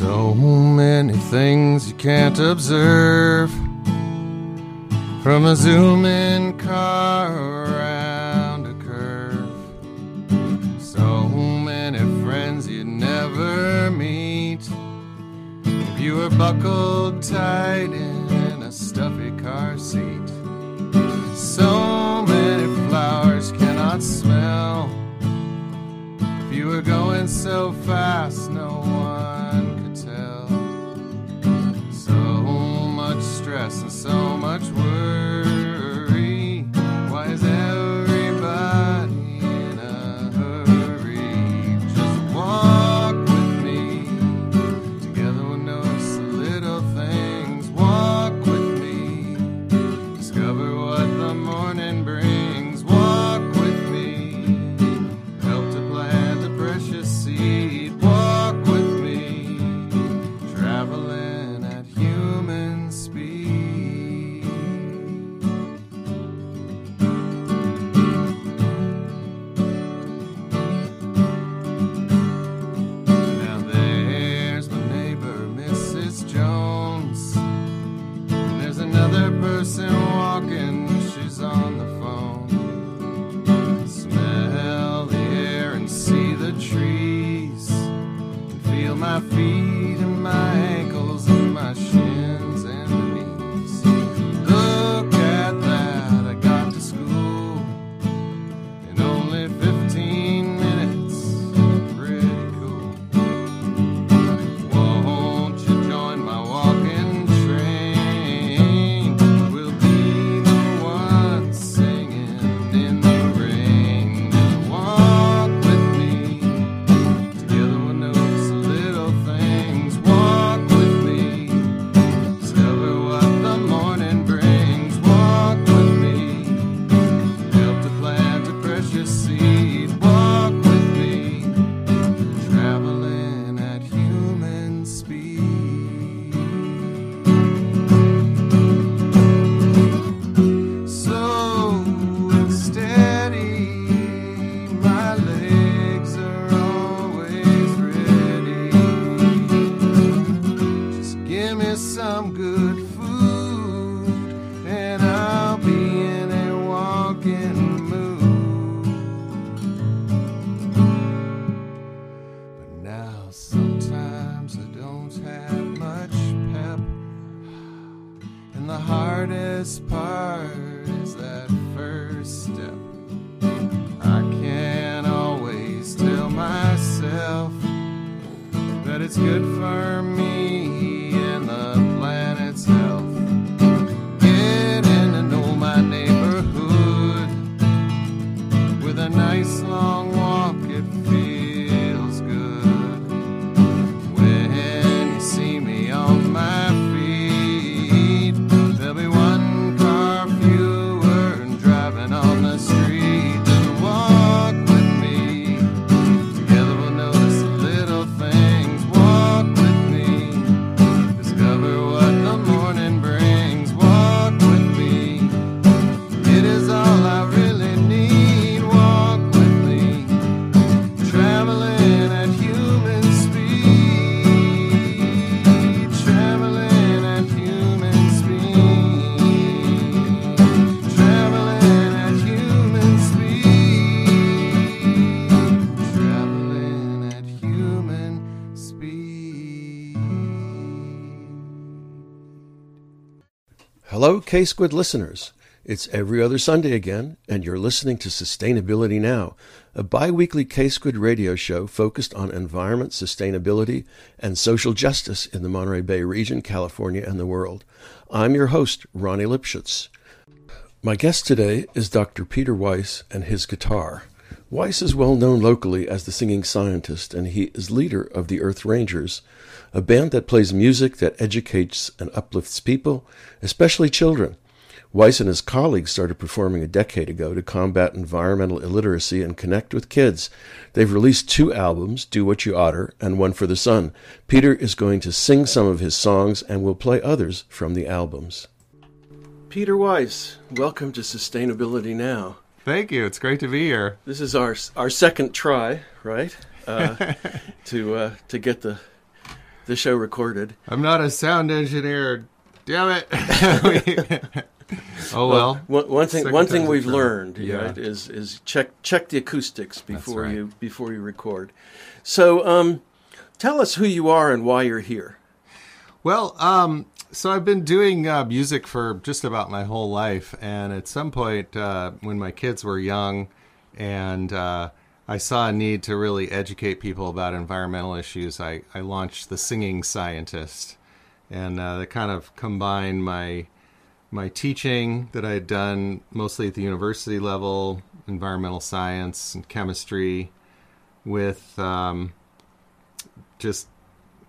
So many things you can't observe from a zoom-in car around a curve. So many friends you'd never meet if you were buckled tight in a stuffy car seat. So many flowers cannot smell if you were going so fast no one could tell. So much stress and so much worry. Why is everybody in a hurry? Just walk with me. Together we'll notice the little things. Walk with me. Discover what the morning brings. Walk with me. Help to plant a precious seed. Walk with me. Traveling at human speed. Now there's my neighbor, Mrs. Jones. And there's another person walking, she's on the phone. Smell the air and see the trees. And feel my feet and my ankles and my shins and my knees. Look at that, I got to school in only 15 minutes. Pretty cool. Won't you join my walking train? We'll be the ones singing in the rain. Just walk with me. Together we'll notice the little things. Walk with me. Discover what the morning brings. Walk with me. Help to plant a precious seed. Walk with me. Traveling at human speed. Slow and steady, my legs are always ready. Just give me some good food, and I'll be in a walking mood. But now sometimes I don't have much pep, and the hardest part is that first step. I can't always tell myself that it's good for me and the planet's health. Getting to know my neighborhood with a nice long walk, it feels good. When you see me on my feet, there'll be one car fewer and driving on the street. Just walk with me. Together we'll notice the little things. Walk with me. Discover what the morning brings. Walk with me. It is all I really need. Walk with me. Traveling at human speed. Traveling at human speed. Traveling at human speed. Traveling at human speed. Hello, K-Squid listeners. It's every other Sunday again, and you're listening to Sustainability Now, a bi-weekly K-Squid radio show focused on environment, sustainability, and social justice in the Monterey Bay region, California, and the world. I'm your host, Ronnie Lipschutz. My guest today is Dr. Peter Weiss and his guitar. Weiss is well known locally as the singing scientist, and he is leader of the Earth Rangers, a band that plays music that educates and uplifts people, especially children. Weiss and his colleagues started performing a decade ago to combat environmental illiteracy and connect with kids. They've released 2 albums, Do What You Oughter and One for the Sun. Peter is going to sing some of his songs and will play others from the albums. Peter Weiss, welcome to Sustainability Now. Thank you. It's great to be here. This is our second try, right? To get the the show recorded. I'm not a sound engineer. Damn it. Oh well. One thing we've learned, Yeah. right, is check the acoustics before you record. So tell us who you are and why you're here. Well, so I've been doing music for just about my whole life, and at some point when my kids were young, and I saw a need to really educate people about environmental issues, I launched The Singing Scientist, and that kind of combined my teaching that I had done mostly at the university level, environmental science and chemistry, with just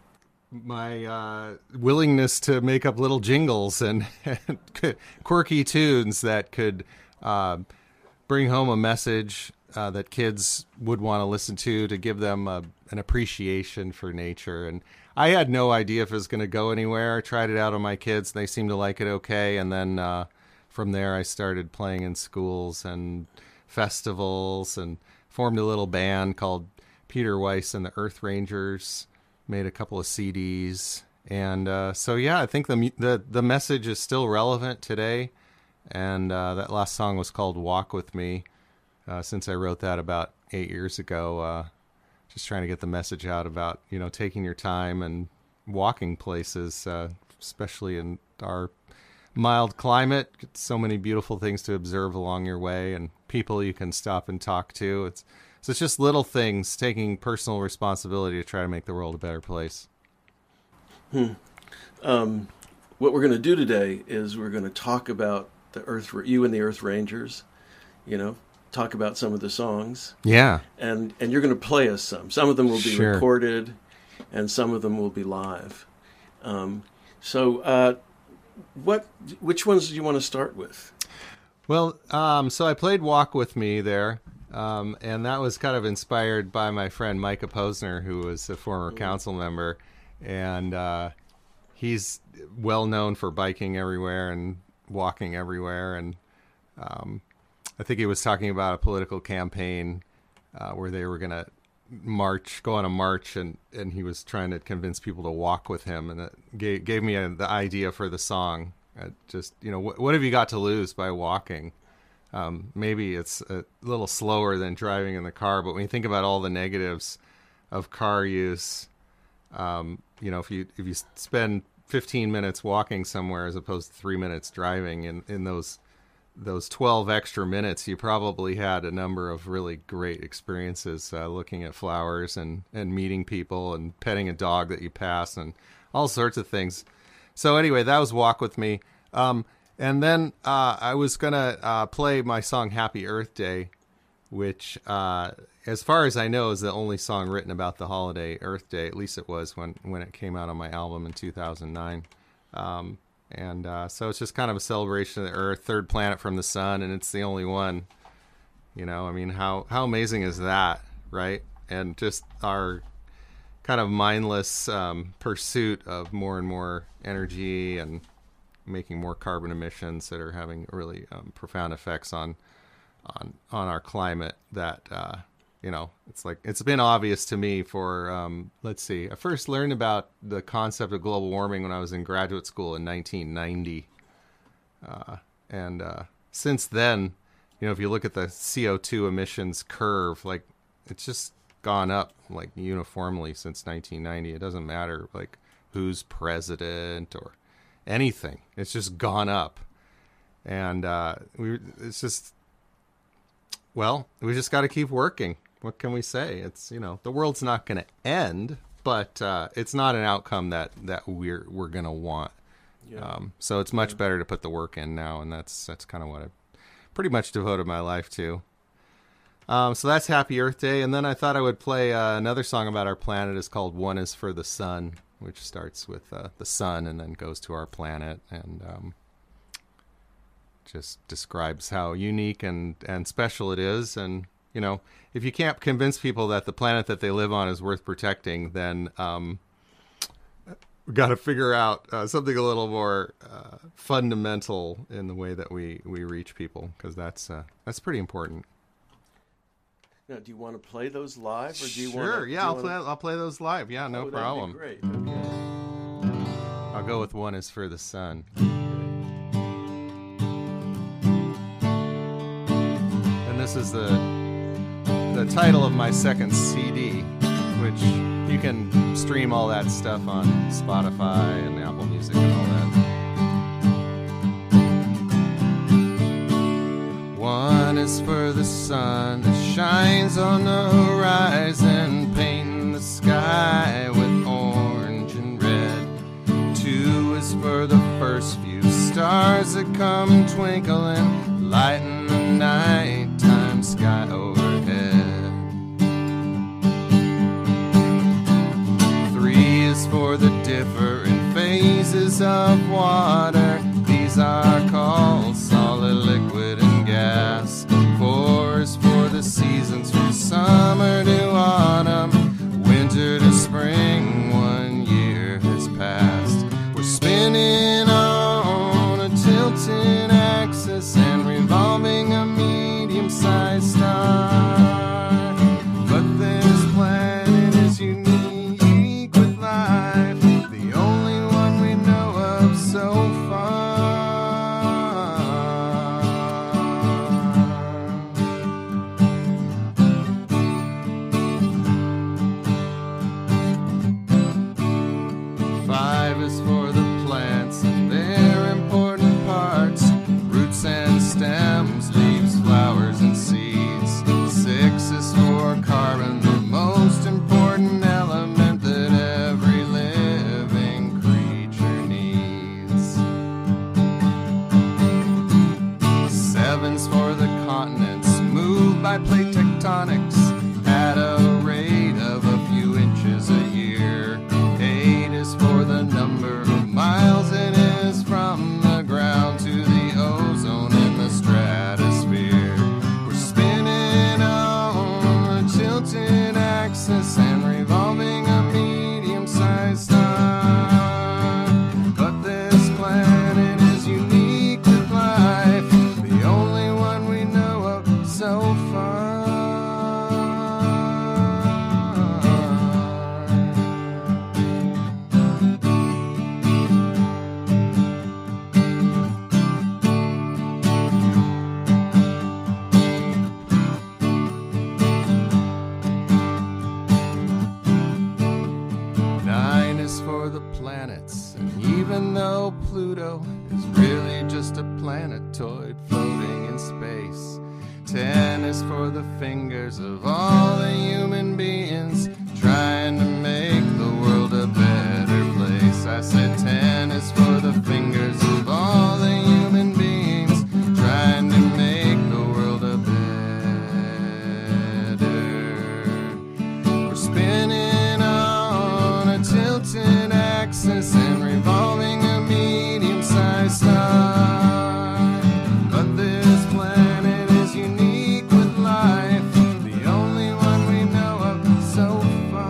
my willingness to make up little jingles and quirky tunes that could bring home a message that kids would want to listen to give them an appreciation for nature. And I had no idea if it was going to go anywhere. I tried it out on my kids. They seemed to like it okay. And then from there, I started playing in schools and festivals and formed a little band called Peter Weiss and the Earth Rangers, made a couple of CDs. And so, yeah, I think the message is still relevant today. And that last song was called Walk With Me, since I wrote that about 8 years ago. Just trying to get the message out about, taking your time and walking places, especially in our mild climate. So many beautiful things to observe along your way and people you can stop and talk to. It's just little things, taking personal responsibility to try to make the world a better place. What we're going to do today is we're going to talk about you and the Earth Rangers, talk about some of the songs. Yeah. And you're going to play us some. Some of them will be Sure. recorded, and some of them will be live. Which ones do you want to start with? Well, so I played Walk With Me there, and that was kind of inspired by my friend Micah Posner, who was a former council member, and he's well known for biking everywhere and walking everywhere, and I think he was talking about a political campaign where they were going to go on a march, and he was trying to convince people to walk with him, and it gave me the idea for the song. What have you got to lose by walking? Maybe it's a little slower than driving in the car, but when you think about all the negatives of car use, if you spend 15 minutes walking somewhere as opposed to 3 minutes driving, in those 12 extra minutes, you probably had a number of really great experiences, looking at flowers and meeting people and petting a dog that you pass and all sorts of things. So anyway, that was Walk With Me. And then I was going to play my song Happy Earth Day, which, as far as I know, is the only song written about the holiday Earth Day. At least it was when it came out on my album in 2009. So it's just kind of a celebration of the Earth, third planet from the sun, and it's the only one. How amazing is that, right? And just our kind of mindless pursuit of more and more energy and making more carbon emissions that are having really profound effects on our climate. That it's been obvious to me for let's see. I first learned about the concept of global warming when I was in graduate school in 1990, and since then, if you look at the CO2 emissions curve, like it's just gone up like uniformly since 1990. It doesn't matter like who's president or anything. It's just gone up, and we just got to keep working. What can we say? It's the world's not going to end, but it's not an outcome that we're going to want. Yeah. So it's much better to put the work in now, and that's kind of what I pretty much devoted my life to. So that's Happy Earth Day, and then I thought I would play another song about our planet. It's called One Is for the Sun, which starts with the sun and then goes to our planet, and just describes how unique and special it is. And if you can't convince people that the planet that they live on is worth protecting, then we've got to figure out something a little more fundamental in the way that we reach people, because that's pretty important. Now, do you want to play those live, or do you Sure, want? yeah, I'll play those live. Yeah, no problem. That'd be great. Okay. I'll go with One Is for the Sun. And this is the title of my second CD, which you can stream all that stuff on Spotify and Apple Music and all that. One is for the sun that shines on the horizon, painting the sky with orange and red. Two is for the first few stars that come and twinkle and lighten the nighttime sky overhead. Three is for the different phases of water. These are called solid, liquid, and gas. Four is for the seasons from summer to autumn, winter to spring. 1 year has passed. We're spinning on a tilting axis and revolving a medium-sized star. But this planet is unique with life, the only one we know of so far. 5 is for the plants and their important parts, roots and stems, leaves, flowers, and seeds. 6 is for carbon, the most important element that every living creature needs. 7's for the continents, moved by plate tectonics at a rate of a few inches a year. 8 is for the number of miles it is from the ground to the ozone in the stratosphere. We're spinning on a tilted axis and revolving a medium-sized star. But this planet is unique with life, the only one we know of so far. Nine is for the planets, and even though Pluto is really just a planetoid floating in space. 10 is for the fingers of all the human beings trying to make the world a better place. I said 10 is for the fingers of all the human beings trying to make the world a better. We're spinning on a tilted axis and revolving a medium-sized star. But this planet is unique with life, the only one we know of so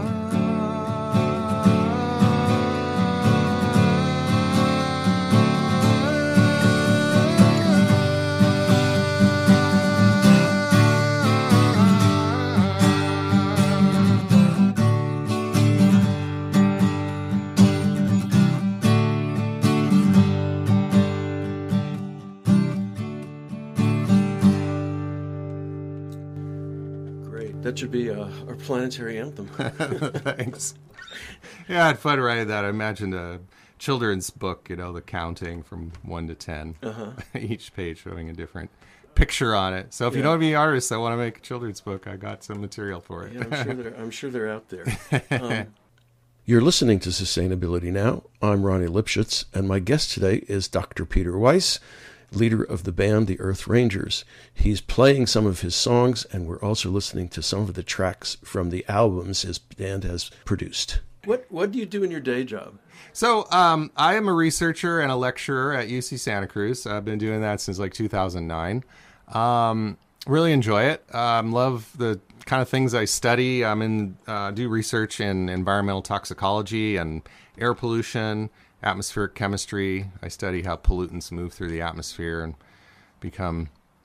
Great. That should be our planetary anthem. Thanks. Yeah, I had fun writing that. I imagined a children's book, the counting from 1 to 10. Each page showing a different picture on it. So if you know any artists that want to make a children's book, I got some material for it. Yeah, I'm sure they're out there. You're listening to Sustainability Now. I'm Ronnie Lipschitz, and my guest today is Dr. Peter Weiss, leader of the band The Earth Rangers. He's playing some of his songs, and we're also listening to some of the tracks from the albums his band has produced. What do you do in your day job? So I am a researcher and a lecturer at UC Santa Cruz. I've been doing that since like 2009. Really enjoy it. Love the kind of things I study. Do research in environmental toxicology and air pollution, atmospheric chemistry. I study how pollutants move through the atmosphere and become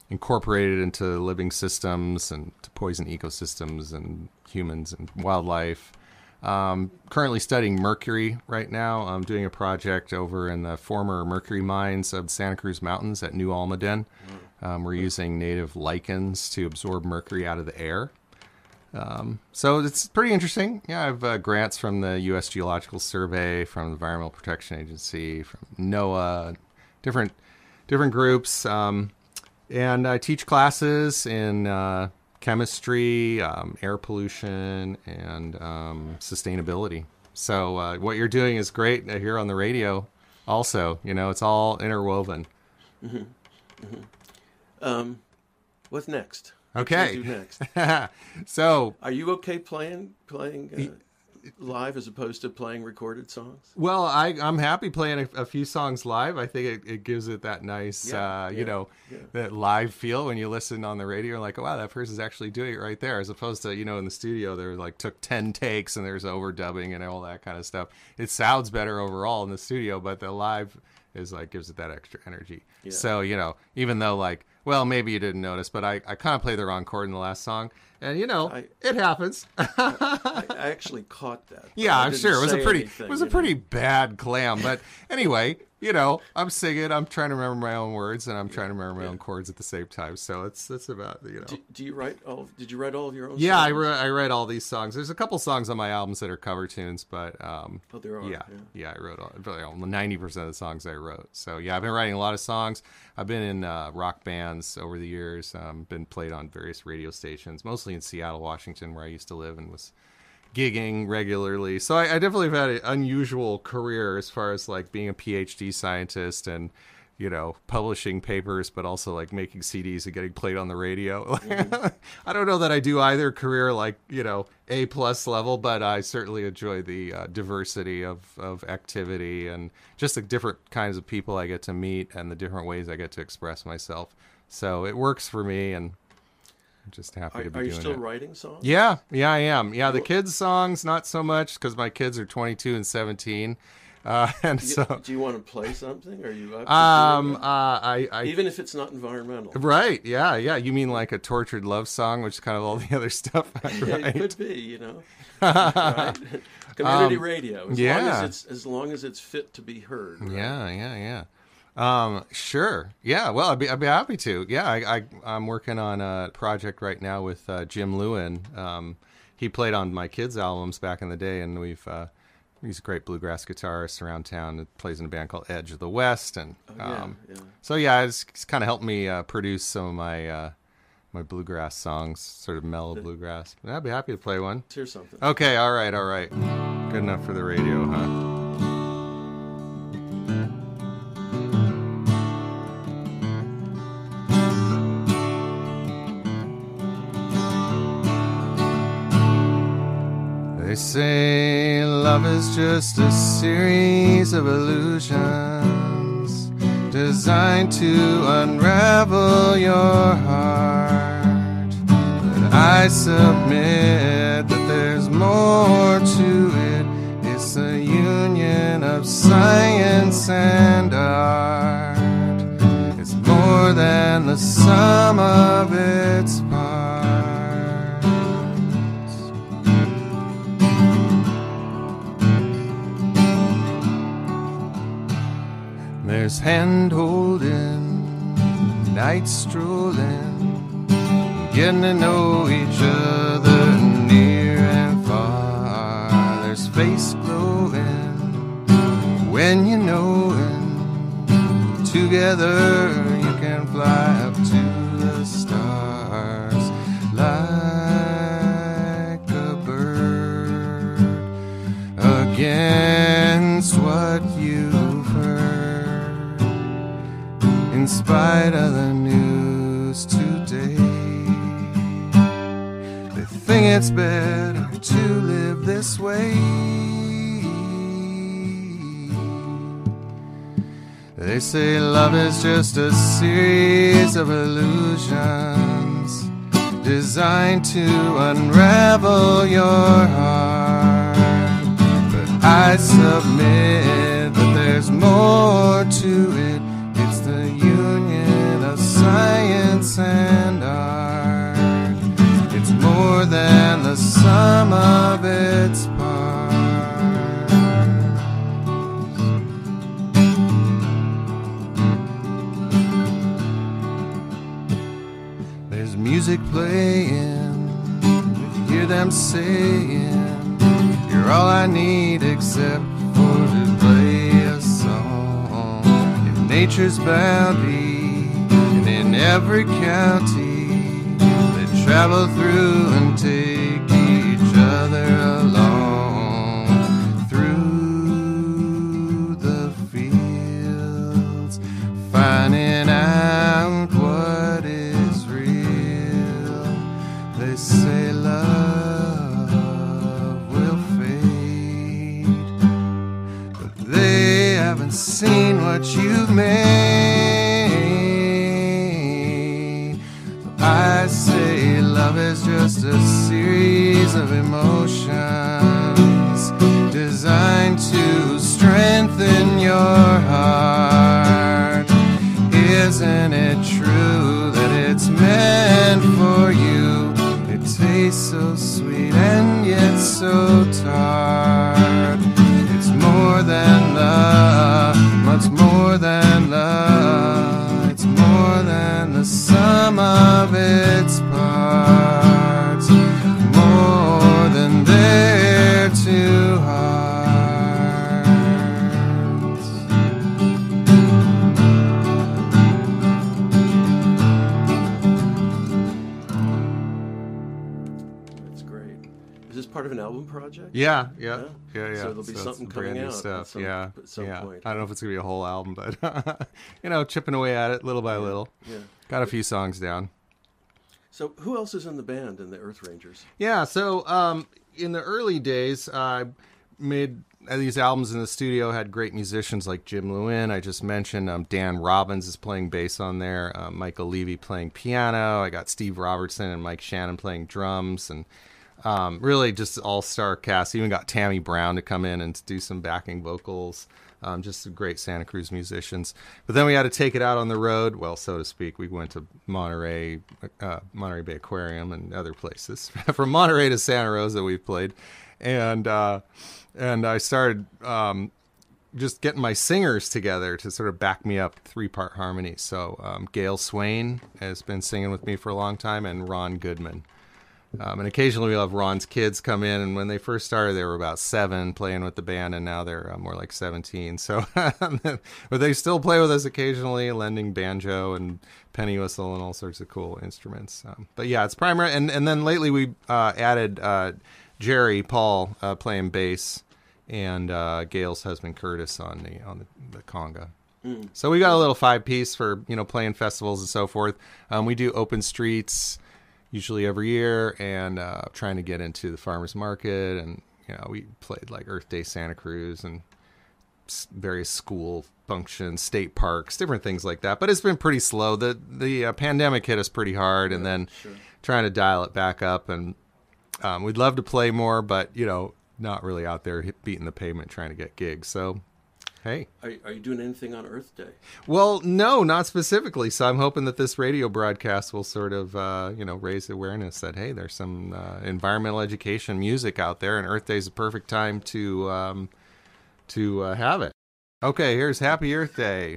incorporated into living systems and to poison ecosystems and humans and wildlife. Currently studying mercury right now. I'm doing a project over in the former mercury mines of Santa Cruz Mountains at New Almaden. We're using native lichens to absorb mercury out of the air. So it's pretty interesting. Yeah, I have grants from the U.S. Geological Survey, from the Environmental Protection Agency, from NOAA, different groups. And I teach classes in chemistry, air pollution, and sustainability. So what you're doing is great here on the radio also. You know, it's all interwoven. What's next? Okay. What do you do next? So, are you okay playing live as opposed to playing recorded songs? Well, I'm happy playing a few songs live. I think it gives it that nice, that live feel when you listen on the radio. Like, oh, wow, that person's actually doing it right there, as opposed to, you know, in the studio, they're like took 10 takes and there's overdubbing and all that kind of stuff. It sounds better overall in the studio, but the live is like gives it that extra energy. Yeah. So, you know, even though like, well, maybe you didn't notice, but I kind of played the wrong chord in the last song. And, you know, it happens. I actually caught that. Yeah, I'm sure. It was a pretty bad clam. But anyway, you know, I'm singing. I'm trying to remember my own words, and I'm trying to remember my own chords at the same time. So that's about, you know. Did you write all of your own songs? Yeah, I write all these songs. There's a couple songs on my albums that are cover tunes, but there are. Yeah, I wrote 90% of the songs I wrote. So yeah, I've been writing a lot of songs. I've been in rock bands over the years. Been played on various radio stations, mostly in Seattle, Washington, where I used to live, and was gigging regularly. So I definitely have had an unusual career as far as like being a PhD scientist and, you know, publishing papers, but also like making CDs and getting played on the radio. I don't know that I do either career like, you know, A+ level, but I certainly enjoy the diversity of activity and just the different kinds of people I get to meet and the different ways I get to express myself. So it works for me, and I'm just happy to be doing it. Are you still writing songs? Yeah, I am. Yeah, the kids' songs, not so much, because my kids are 22 and 17. Do you want to play something? Are you up even if it's not environmental? Right, yeah. You mean like a tortured love song, which is kind of all the other stuff I write? It could be, you know. Right? Community radio, as long as it's fit to be heard. Right? Yeah. Sure. Yeah. Well, I'd be happy to. Yeah. I'm working on a project right now with Jim Lewin. He played on my kids' albums back in the day, and he's a great bluegrass guitarist around town that plays in a band called Edge of the West. And so it's kind of helped me produce some of my bluegrass songs, sort of mellow bluegrass. But I'd be happy to play one. Let's hear something. Okay. All right. Good enough for the radio, huh? They say love is just a series of illusions designed to unravel your heart. But I submit that there's more to it. It's the union of science and art. It's more than the sum of its parts. There's hand-holding, night strolling, getting to know each other near and far. There's face glowing when you know it. Together you can fly up to the stars like a bird against what you've heard. In spite of the news today, they think it's better to live this way. They say love is just a series of illusions designed to unravel your heart. But I submit that there's more to it. It's the union of science music playing, if you hear them saying, you're all I need except for to play a song. In nature's bounty and in every county, they travel through and take each other along through the fields, finding out what is real. They say love will fade, but they haven't seen what you've made. I say love is just a series of emotions designed to strengthen your heart. Isn't it true that it's meant for you? It tastes so sweet and yet so tart. It's more than love, much more than love. It's more than the sum of its parts, more than their two hearts. That's great. Is this part of an album project? Yeah. So there'll be something it's coming brand new out stuff. at some yeah. point. I don't know if it's gonna be a whole album, but chipping away at it little by little. Yeah. Got a few songs down. So who else is in the band in the Earth Rangers? Yeah, so in the early days, I made these albums in the studio, had great musicians like Jim Lewin, I just mentioned. Dan Robbins is playing bass on there, Michael Levy playing piano. I got Steve Robertson and Mike Shannon playing drums, and really just all-star cast. Even got Tammy Brown to come in and do some backing vocals. Just great Santa Cruz musicians. But then we had to take it out on the road, well, so to speak. We went to Monterey Bay Aquarium and other places. From Monterey to Santa Rosa, we've played. And I started just getting my singers together to sort of back me up, 3-part harmony. So Gail Swain has been singing with me for a long time, and Ron Goodman. And occasionally we'll have Ron's kids come in, and when they first started, they were about 7 playing with the band, and now they're more like 17. So, but they still play with us occasionally, lending banjo and penny whistle and all sorts of cool instruments. But yeah, it's primary. And then lately we added Jerry Paul playing bass, and Gail's husband Curtis on the conga. So we got a little 5-piece for playing festivals and so forth. We do open streets usually every year, and trying to get into the farmers market, and we played like Earth Day Santa Cruz and various school functions, state parks, different things like that. But it's been pretty slow. The pandemic hit us pretty hard, and then trying to dial it back up. And we'd love to play more, but not really out there beating the pavement trying to get gigs. So hey. Are you doing anything on Earth Day? Well, no, not specifically. So I'm hoping that this radio broadcast will sort of, raise awareness that, hey, there's some environmental education music out there, and Earth Day is the perfect time to have it. Okay, here's Happy Earth Day.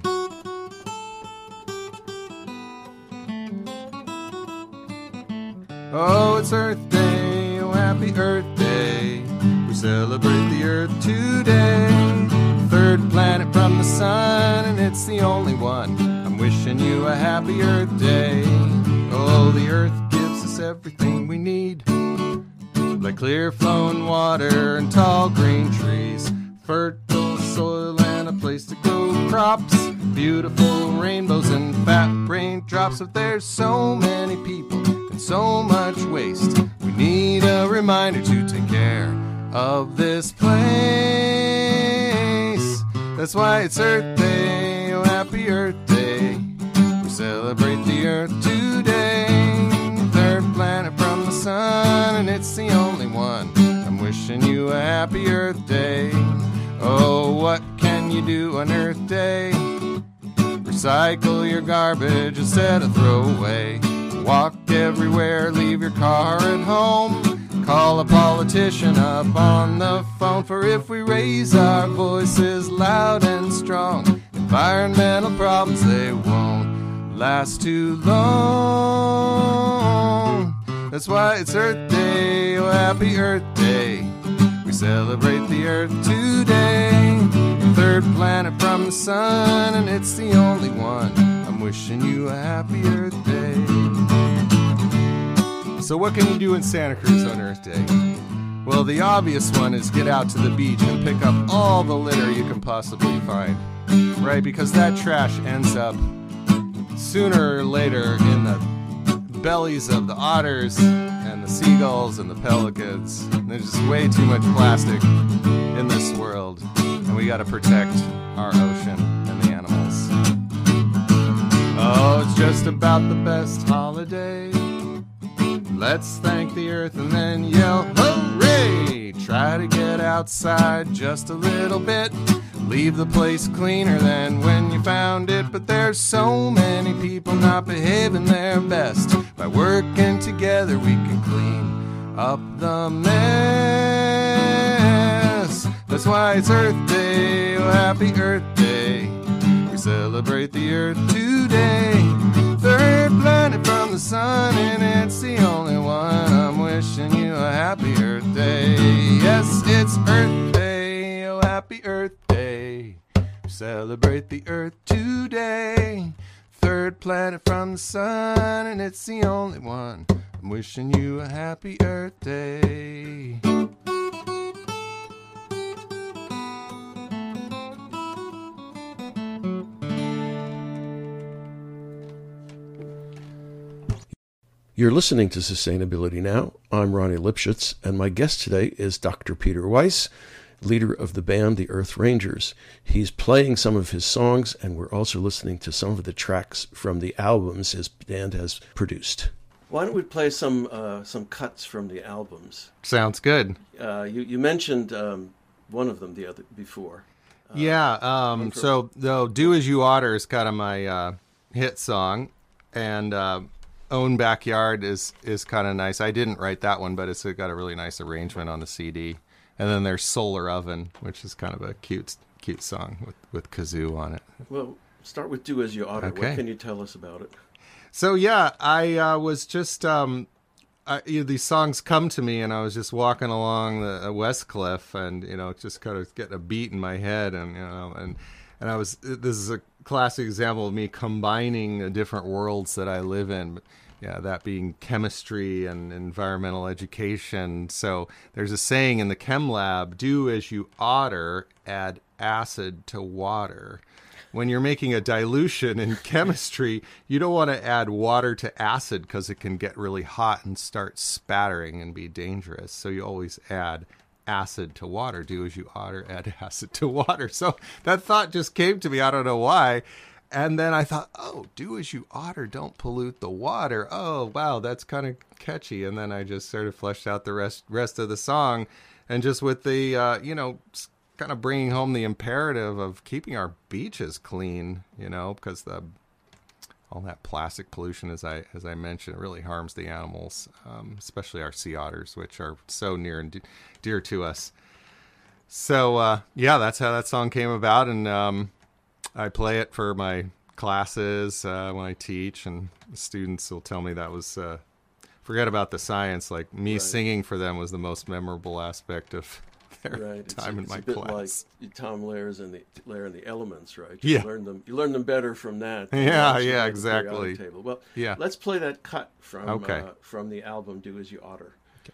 Oh, it's Earth Day, oh, happy Earth Day. We celebrate the Earth today. Third planet from the sun, and it's the only one. I'm wishing you a happy Earth Day. Oh, the Earth gives us everything we need, like clear flowing water and tall green trees, fertile soil and a place to grow crops, beautiful rainbows and fat raindrops. But there's so many people and so much waste, we need a reminder to take care of this place. That's why it's Earth Day, oh happy Earth Day. We celebrate the Earth today. Third planet from the sun, and it's the only one. I'm wishing you a happy Earth Day. Oh, what can you do on Earth Day? Recycle your garbage instead of throw away. Walk everywhere, leave your car at home. Call a politician up on the phone, for if we raise our voices loud and strong, environmental problems, they won't last too long. That's why it's Earth Day, oh happy Earth Day. We celebrate the Earth today. Third planet from the sun, and it's the only one. I'm wishing you a happy Earth Day. So what can you do in Santa Cruz on Earth Day? Well, the obvious one is get out to the beach and pick up all the litter you can possibly find. Right, because that trash ends up sooner or later in the bellies of the otters and the seagulls and the pelicans. And there's just way too much plastic in this world, and we got to protect our ocean and the animals. Oh, it's just about the best holiday. Let's thank the earth and then yell hooray! Try to get outside just a little bit. Leave the place cleaner than when you found it. But there's so many people not behaving their best. By working together we can clean up the mess. That's why it's Earth Day, oh happy Earth Day. We celebrate the earth today. Third planet from the sun, and it's the only one. I'm wishing you a happy Earth Day. Yes, it's Earth Day, oh happy Earth Day. We celebrate the earth today. Third planet from the sun, and it's the only one. I'm wishing you a happy Earth Day. You're listening to Sustainability Now. I'm Ronnie Lipschitz, and my guest today is Dr. Peter Weiss, leader of the band The Earth Rangers. He's playing some of his songs, and we're also listening to some of the tracks from the albums his band has produced. Why don't we play some cuts from the albums? Sounds good. You mentioned one of them before. So though Do As You Oughter is kind of my hit song, and Own Backyard is kind of nice. I didn't write that one, but it's got a really nice arrangement on the CD. And then there's Solar Oven, which is kind of a cute song with kazoo on it. Well, start with Do As You Oughter. Okay. What can you tell us about it? So yeah, I was just these songs come to me, and I was just walking along the West Cliff, and just kind of getting a beat in my head, and and this is a classic example of me combining the different worlds that I live in. Yeah, that being chemistry and environmental education. So there's a saying in the chem lab, do as you oughter, add acid to water. When you're making a dilution in chemistry, you don't want to add water to acid because it can get really hot and start spattering and be dangerous. So you always add acid to water. Do as you oughter, add acid to water. So that thought just came to me. I don't know why. And then I thought, oh, do as you oughter, don't pollute the water. Oh, wow, that's kind of catchy. And then I just sort of fleshed out the rest of the song. And just with the, kind of bringing home the imperative of keeping our beaches clean, because all that plastic pollution, as I mentioned, really harms the animals, especially our sea otters, which are so near and dear to us. So, that's how that song came about. And I play it for my classes when I teach, and the students will tell me that was, forget about the science, like me Right. singing for them was the most memorable aspect of their Right. time in my it's a bit class. like Tom Lair's and the Elements, right? Yeah. You learn them better from that. than Yeah, watching yeah, at the exactly. periodic table. Well, Yeah. let's play that cut from Okay. from the album Do As You Oughter.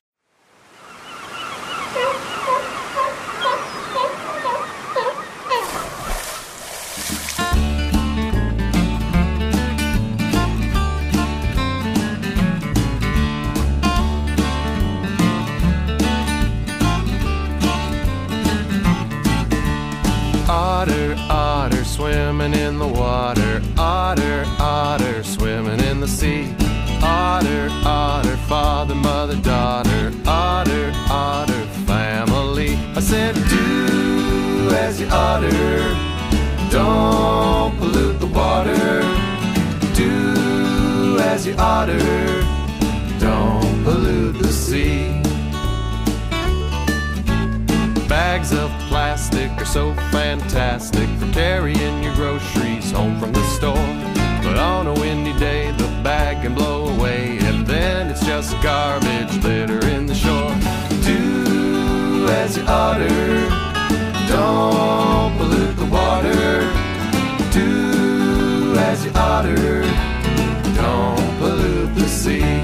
Otter, otter, swimming in the water. Otter, otter, swimming in the sea. Otter, otter, father, mother, daughter. Otter, otter, family. I said, do as you oughter. Don't pollute the water. Do as you oughter. Don't pollute the sea. Bags of plastic are so fantastic for carrying your groceries home from the store. But on a windy day, the bag can blow away, and then it's just garbage otter, don't pollute the sea.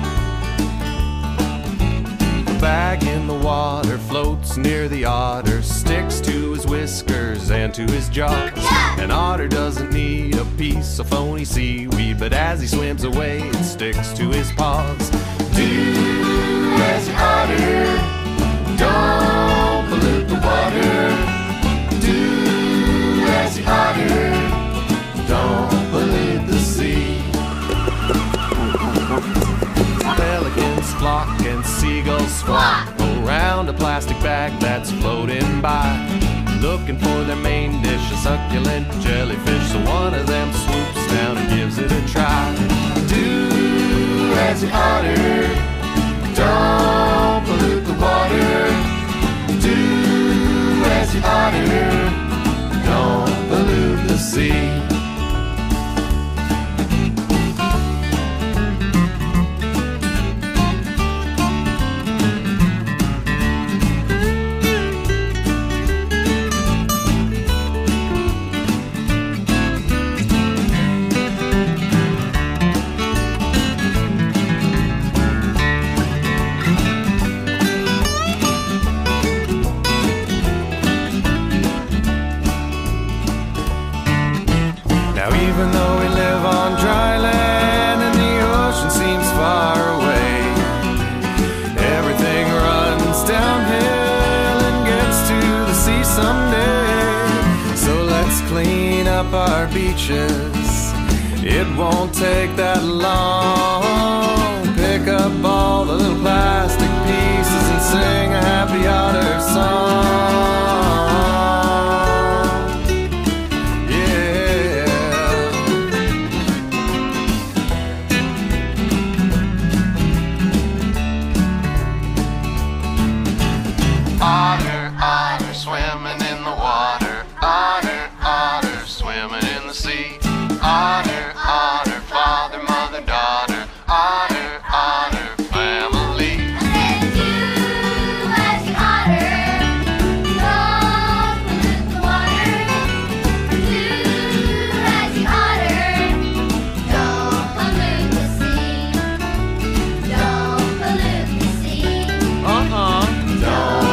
A bag in the water floats near the otter, sticks to his whiskers and to his jaws. An otter doesn't need a piece of phony seaweed, but as he swims away, it sticks to his paws. Do as your otter, don't pollute the water. Do as your otter, don't pollute the sea. Pelicans flock and seagulls squawk around a plastic bag that's floating by, looking for their main dish, a succulent jellyfish. So one of them swoops down and gives it a try. Do as you otter, don't pollute the water. Do as you otter, don't pollute the sea. Even though we live on dry land and the ocean seems far away, everything runs downhill and gets to the sea someday. So let's clean up our beaches, it won't take that long. Pick up all the little plastic pieces and sing a happy otter song. Otter, otter, swimming in the water. Otter, otter, swimming in the sea. Otter, otter, father, mother, daughter. Otter, otter, family. And then do as the otter, don't pollute the water. Do as the otter, don't pollute the sea. Don't pollute the sea. Don't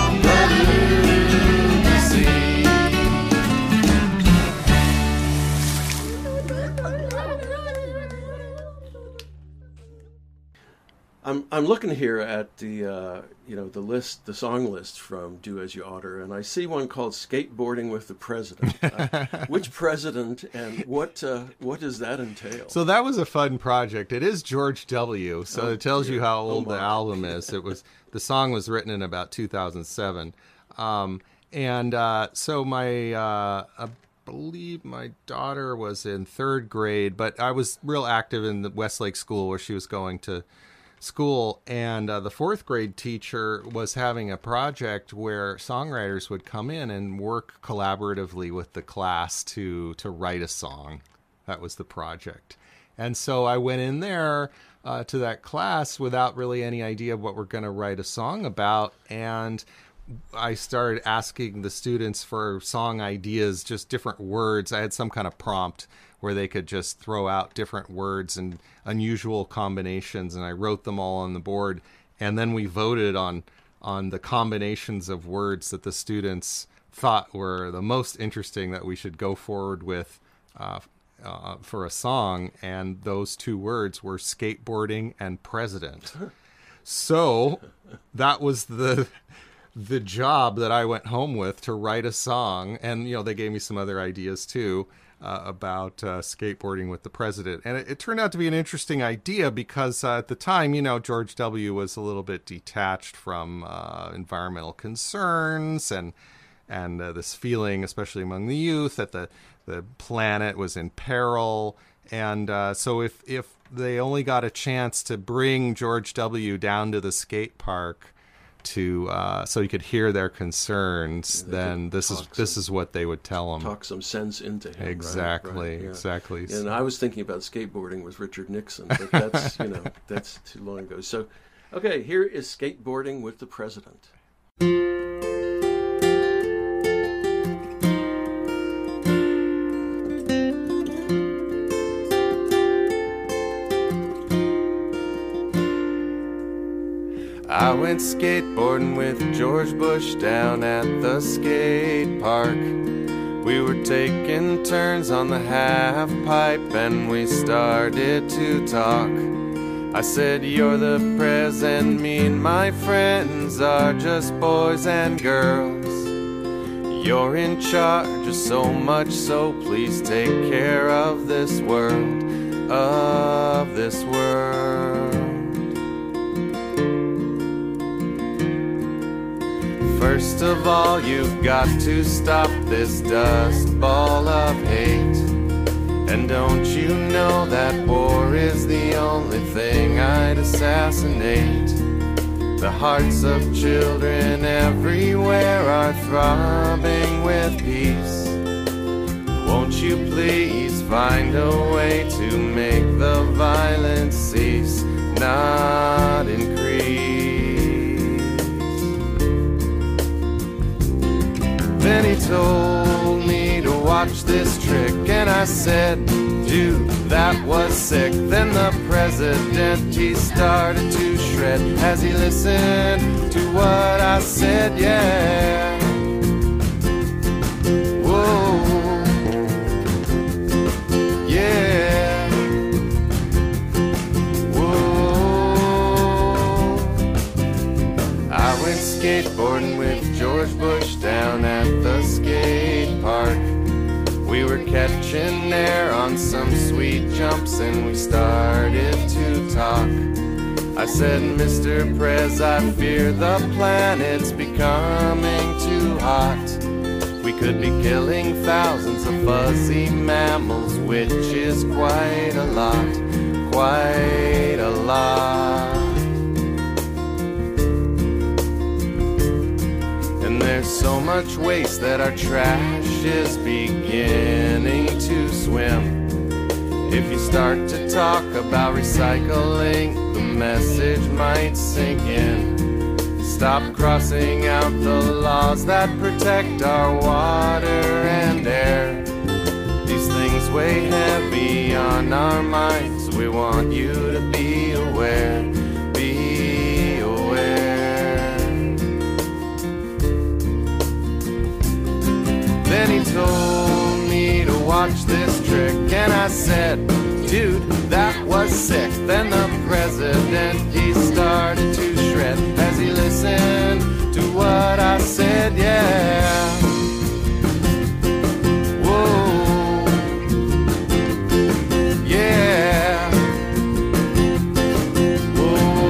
I'm looking here at the the list, the song list from Do As You Otter, and I see one called "Skateboarding with the President." Which president, and what does that entail? So that was a fun project. It is George W. So it tells you how old the album is. The song was written in about 2007, so I believe my daughter was in third grade, but I was real active in the Westlake School where she was going to school, and the fourth grade teacher was having a project where songwriters would come in and work collaboratively with the class to write a song. That was the project. And so I went in there to that class without really any idea of what we're going to write a song about, and I started asking the students for song ideas, just different words. I had some kind of prompt where they could just throw out different words and unusual combinations, and I wrote them all on the board, and then we voted on the combinations of words that the students thought were the most interesting that we should go forward with for a song, and those two words were skateboarding and president. So that was the job that I went home with, to write a song, and they gave me some other ideas too about skateboarding with the president, and it turned out to be an interesting idea because at the time, George W. was a little bit detached from environmental concerns and this feeling, especially among the youth, that the planet was in peril, and so if they only got a chance to bring George W. down to the skate park so you could hear their concerns, then this is what they would tell him. Talk some sense into him. Exactly, right, yeah. Exactly. And I was thinking about skateboarding with Richard Nixon, but that's that's too long ago. So, okay, here is Skateboarding with the President. I went skateboarding with George Bush down at the skate park. We were taking turns on the half pipe and we started to talk. I said, you're the pres and me and my friends are just boys and girls. You're in charge of so much, so please take care of this world, of this world. First of all, you've got to stop this dust ball of hate. And don't you know that war is the only thing I'd assassinate? The hearts of children everywhere are throbbing with peace. Won't you please find a way to make the violence cease, not increase? Then he told me to watch this trick, and I said, dude, that was sick. Then the president, he started to shred as he listened to what I said, yeah. Whoa, yeah. Whoa. I went skateboarding with George Bush down at the skate park. We were catching air on some sweet jumps and we started to talk. I said, Mr. Prez, I fear the planet's becoming too hot. We could be killing thousands of fuzzy mammals, which is quite a lot, quite a lot. And there's so much waste that our trash is beginning to swim. If you start to talk about recycling, the message might sink in. Stop crossing out the laws that protect our water and air. These things weigh heavy on our minds. We want you to be aware, be aware. Then he told me to watch this trick, and I said, dude, that was sick. Then the president, he started to shred as he listened to what I said, yeah. Whoa, yeah. Whoa.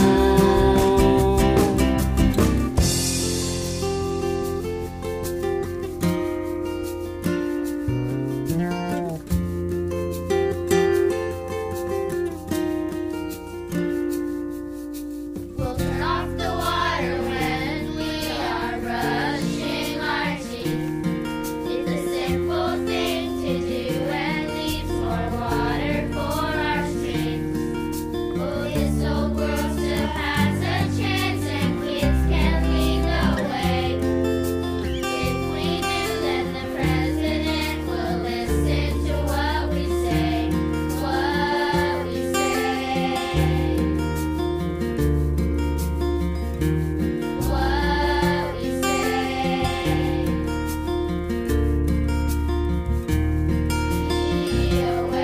We'll turn off the water when we are brushing our teeth. It's a simple thing to do and leaves more water for our streams. Oh, this old world still has a chance and kids can lead the way. If we knew, then the president will listen to what we say, what we say. What we say. Be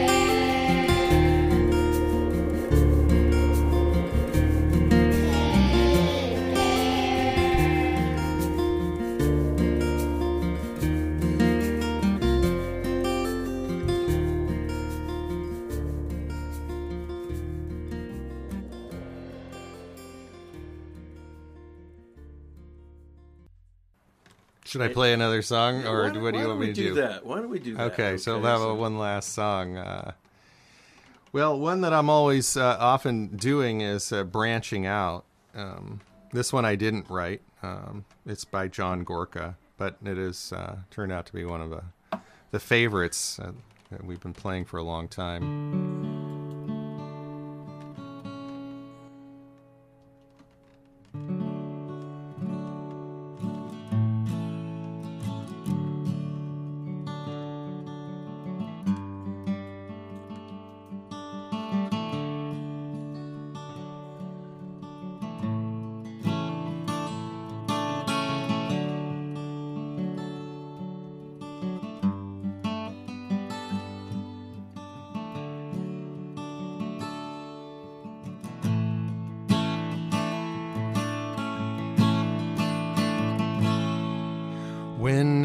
Should I play another song, or what do you want me to do? That? Why don't we do that? Okay, so we'll have one last song. Well, one that I'm always often doing is branching out. This one I didn't write. It's by John Gorka, but it is turned out to be one of the favorites that we've been playing for a long time.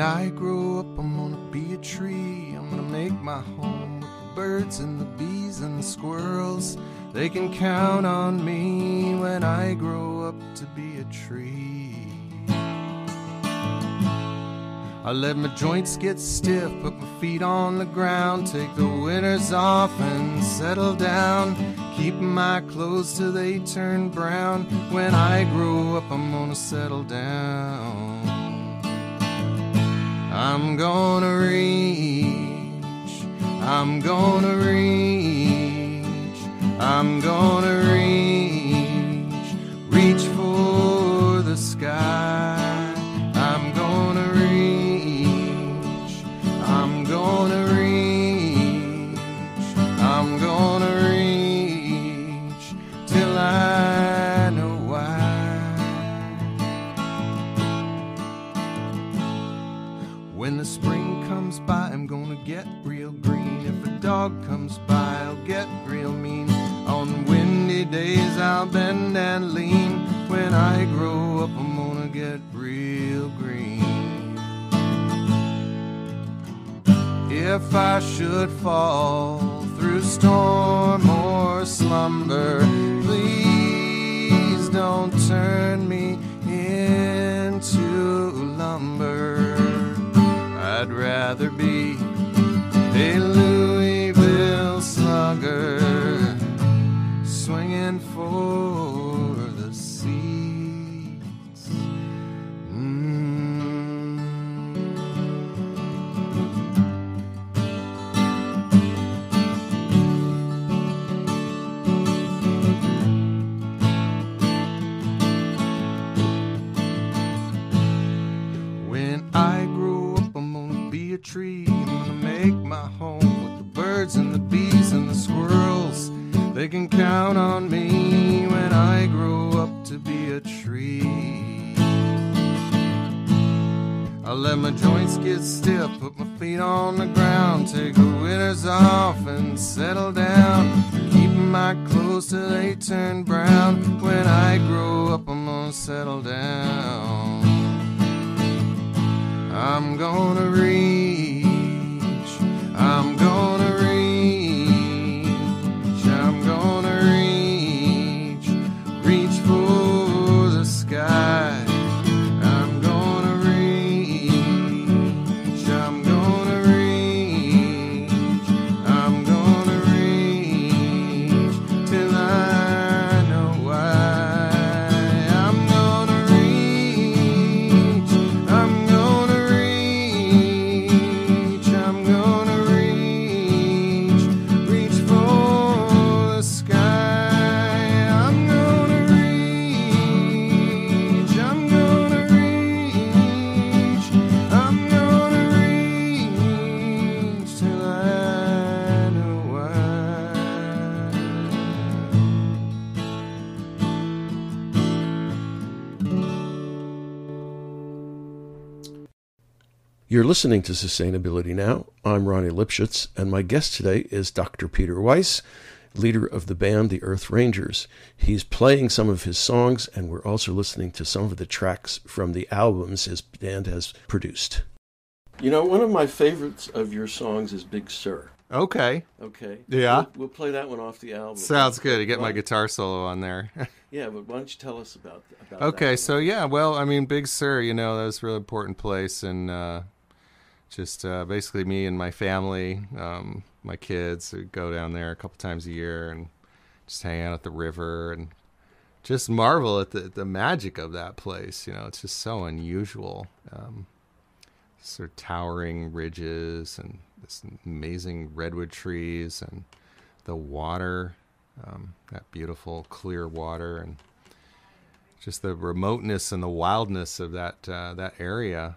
I grow up, I'm gonna be a tree. I'm gonna make my home with the birds and the bees and the squirrels. They can count on me when I grow up to be a tree. I let my joints get stiff, put my feet on the ground, take the winters off and settle down. Keep my clothes till they turn brown. When I grow up, I'm gonna settle down. I'm gonna reach, I'm gonna reach, I'm gonna reach for the sky. I'm gonna reach, I'm gonna reach, I'm gonna reach till I know why. When the spring comes by, I'm gonna get real green. If a dog comes by, I'll get real mean. On windy days, I'll bend and lean. When I grow up, I'm gonna get real green. If I should fall through storm or slumber, please don't turn me into lumber. I'd rather be a Louisville slugger, swinging for the seats. When I grow up, I'm gonna be a tree. I'm gonna make my home with the birds and the bees and the squirrels. They can count on me when I grow up to be a tree. I let my joints get stiff, put my feet on the ground, take the winters off and settle down. Keep my clothes till they turn brown. When I grow up, I'm gonna settle down. I'm gonna reach, I'm gonna reach, I'm gonna reach for the sky. I'm gonna reach, I'm gonna reach, I'm gonna reach till I know why. I'm gonna reach, I'm gonna reach, I'm gonna reach for the sky. I'm gonna reach, I'm gonna reach, I'm gonna reach till I know why. You're listening to Sustainability Now. I'm Ronnie Lipschitz, and my guest today is Dr. Peter Weiss, leader of the band The Earth Rangers. He's playing some of his songs, and we're also listening to some of the tracks from the albums his band has produced. You know, one of my favorites of your songs is Big Sur. Okay. Okay. Yeah. We'll play that one off the album. Sounds good. You get my guitar solo on there. Yeah, but why don't you tell us about Okay, that? so yeah, well, I mean, Big Sur, you know, that was a really important place, and just basically me and my family, my kids, would go down there a couple times a year and just hang out at the river and just marvel at the magic of that place. You know, it's just so unusual. Sort of towering ridges and this amazing redwood trees and the water, that beautiful clear water, and just the remoteness and the wildness of that area.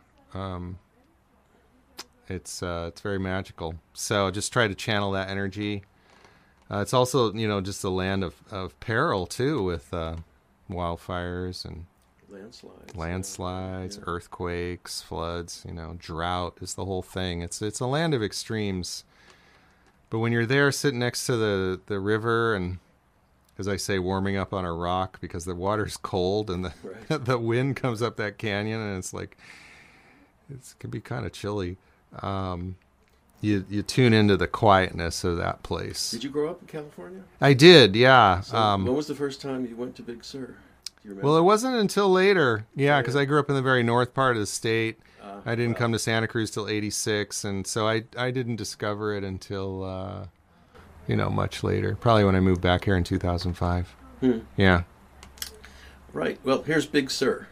It's very magical. So just try to channel that energy. It's also, you know, just a land of peril too, with wildfires and landslides, yeah. earthquakes, floods. You know, drought is the whole thing. It's a land of extremes. But when you're there, sitting next to the river, and as I say, warming up on a rock because the water's cold and the Right. the wind comes up that canyon, and it's like it can be kind of chilly. You tune into the quietness of that place. Did you grow up in California? I did, yeah. So when was the first time you went to Big Sur? Do you remember? Well, it wasn't until later. Yeah, because I grew up in the very north part of the state. I didn't come to Santa Cruz till '86, and so I didn't discover it until much later. Probably when I moved back here in 2005. Yeah. Right. Well, here's Big Sur.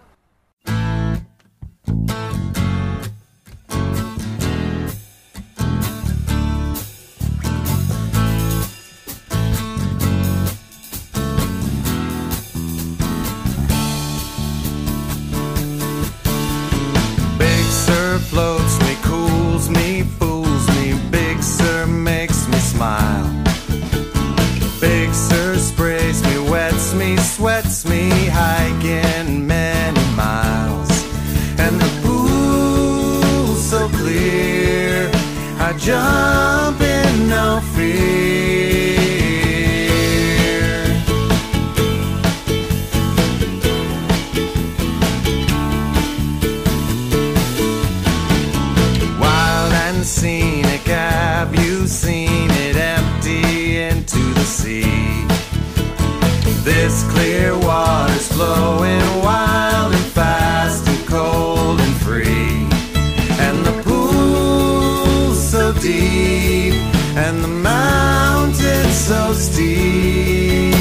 Big Sur floats me, cools me, fools me. Big Sur makes me smile. Big Sur sprays me, wets me, sweats me, hiking many miles. And the pool's so clear, I jump in no fear. Wild and scenic, have you seen it empty into the sea? This clear water's flowing wild and fast and cold and free. And the pool's so deep and the mountains so steep.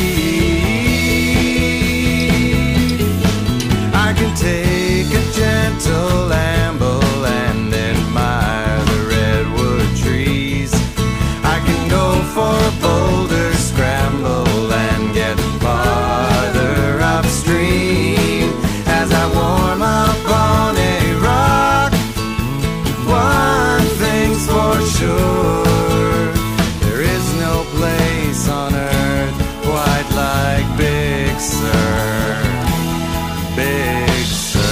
I can take a gentle amble and admire the redwood trees. I can go for a boulder scramble and get farther upstream. As I warm up on a rock, one thing's for sure, there is no place on earth quite like Big Sur. Big Sur.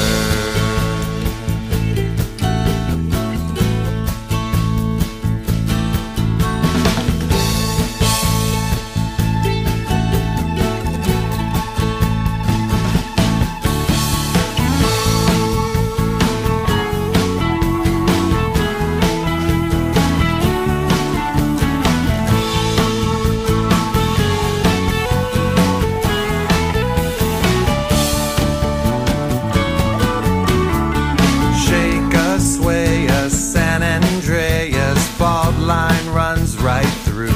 Shake us, sway us, San Andreas fault line runs right through.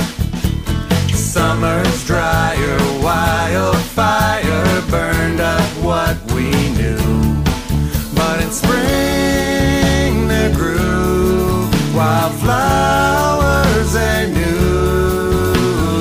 Summer's drier, wildfire burned up what we knew. But in spring there grew wildflowers anew.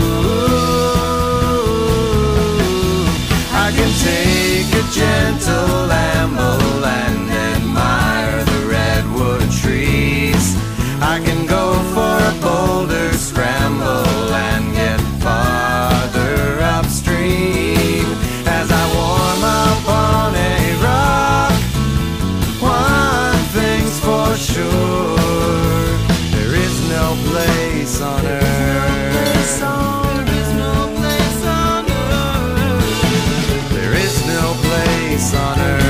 I can take a gentle amble and admire the redwood trees. I can go for a boulder scramble and get farther upstream. As I warm up on a rock, one thing's for sure, there is no place on earth. There is no place on earth. There is no place on earth.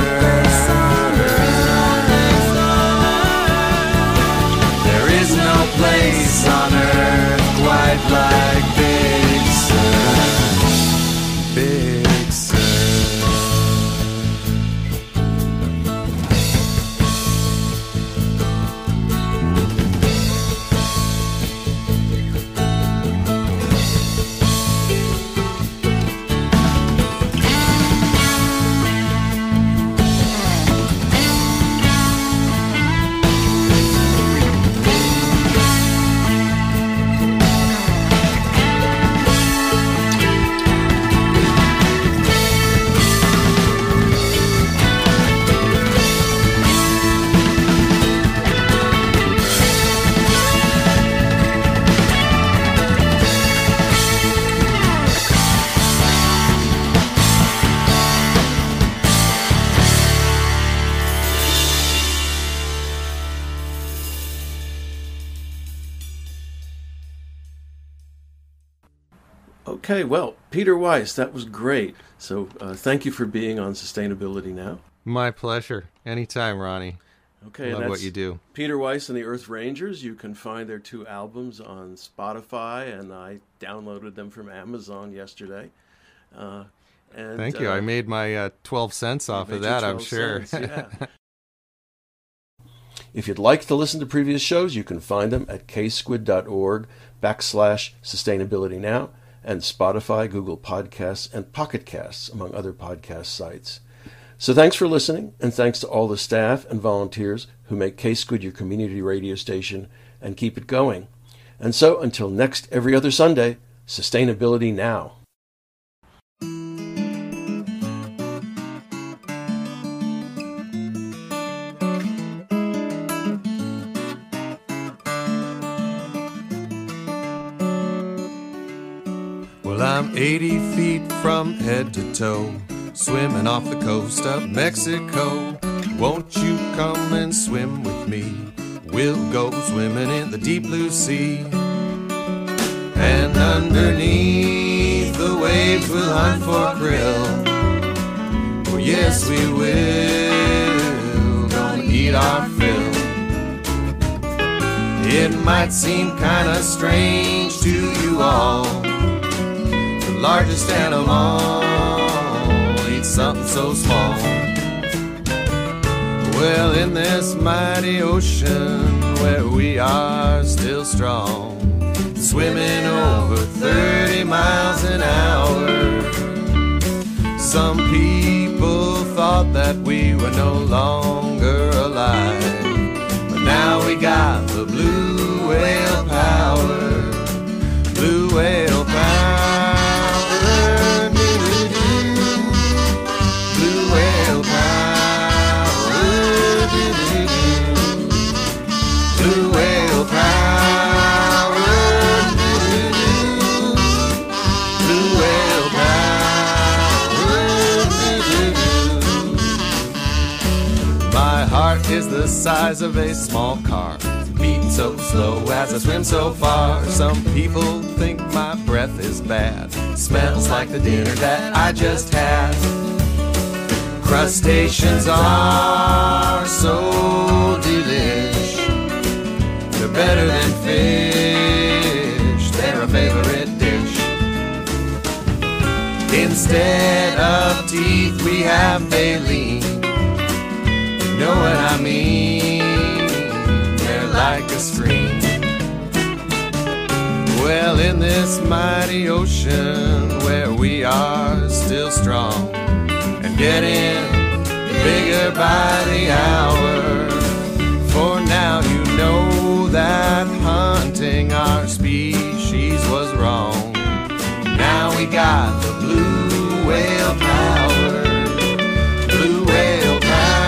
There is no place on earth quite like Big Sur. Big Sur. Okay, well, Peter Weiss, that was great. So thank you for being on Sustainability Now. My pleasure. Anytime, Ronnie. Okay, Love and what that's you do. Peter Weiss and the Earth Rangers. You can find their 2 albums on Spotify, and I downloaded them from Amazon yesterday. And Thank you. I made my 12 cents off of that, I'm sure. Yeah. If you'd like to listen to previous shows, you can find them at ksquid.org/sustainability now and Spotify, Google Podcasts, and Pocket Casts, among other podcast sites. So thanks for listening, and thanks to all the staff and volunteers who make K-Squid your community radio station and keep it going. And so until next every other Sunday, Sustainability Now. Well, I'm 80 feet from head to toe, swimming off the coast of Mexico. Won't you come and swim with me? We'll go swimming in the deep blue sea. And underneath the waves we'll hunt for krill. Oh yes we will, gonna eat our fill. It might seem kinda strange to you all, the largest animal eats something so small. Well, in this mighty ocean where we are still strong, swimming over 30 miles an hour, some people thought that we were no longer alive, but now we got the blue whale power, blue whale power. Is the size of a small car, beating so slow as I swim so far. Some people think my breath is bad, smells like the dinner that I just had. Crustaceans are so delish, they're better than fish, they're a favorite dish. Instead of teeth we have baleen, know what I mean, they're like a stream. Well, in this mighty ocean where we are still strong and getting bigger by the hour, for now you know that hunting our species was wrong. Now we got the blue whale power, blue whale power.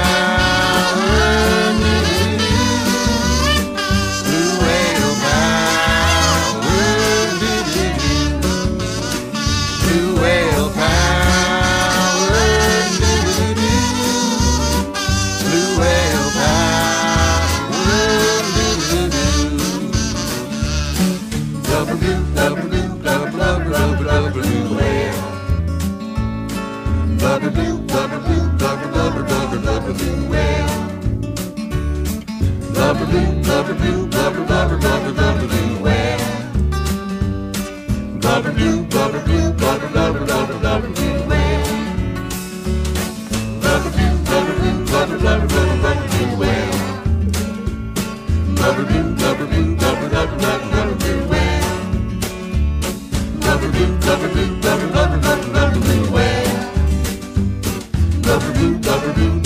Blue